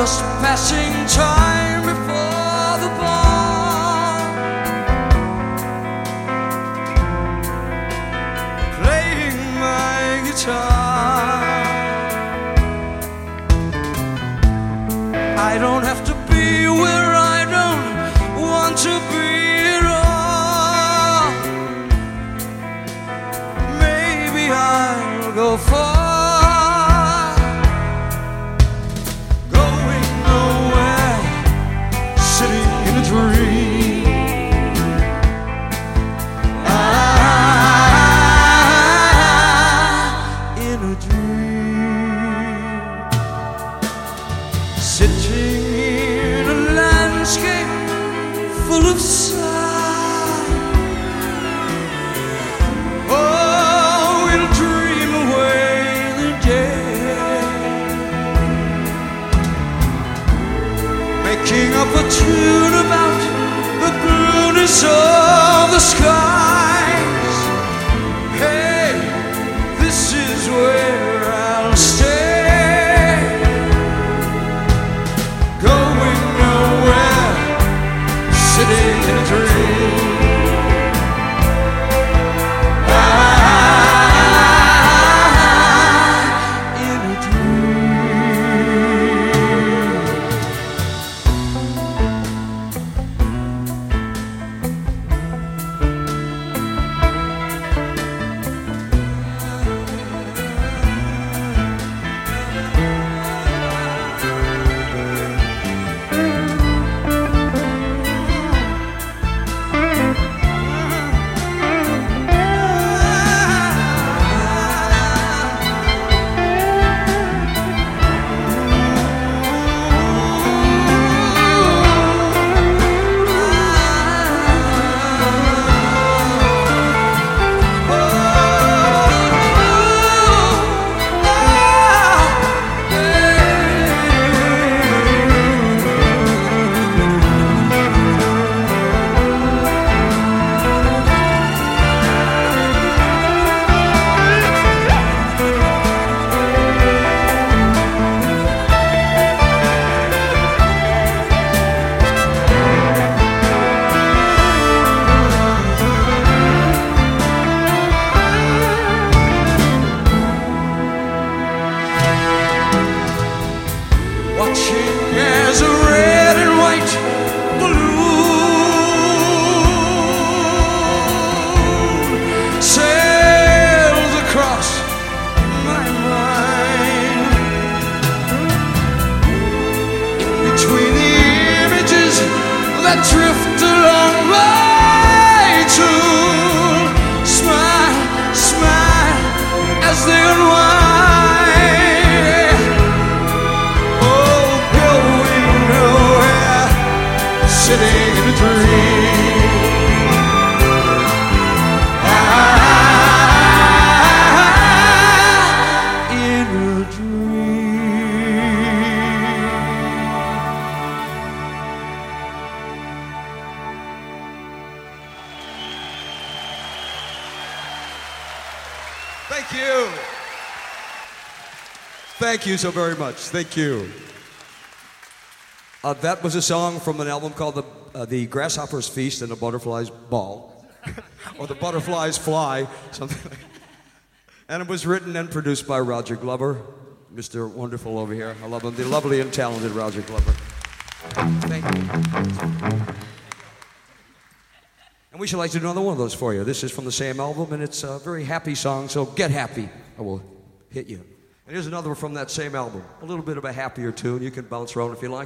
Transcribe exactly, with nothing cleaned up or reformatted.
just passing time before the bar, playing my guitar. I don't have to be where I don't want to be at all. Maybe I'll go far, going nowhere, sitting in a dream. Ah, in a dream, sitting in a landscape full of sight. Oh, we'll dream away the day, making up a tune about the blueness of the skies. Hey, this is where I'll stay, going nowhere, sitting in a dream. Ah, in a watching as a red and white balloon sails across my mind. In between the images that drift along my tune, smile, smile as they unwind. Sitting in a dream. Ah, in a dream. Thank you. Thank you so very much. Thank you. Uh, that was a song from an album called the, uh, the Grasshopper's Feast and the Butterfly's Ball, or The Butterflies Fly, something like that. And it was written and produced by Roger Glover, Mister Wonderful over here. I love him, the lovely and talented Roger Glover. Thank you. And we should like to do another one of those for you. This is from the same album, and it's a very happy song, so get happy. I will hit you. And here's another one from that same album. A little bit of a happier tune. You can bounce around if you like.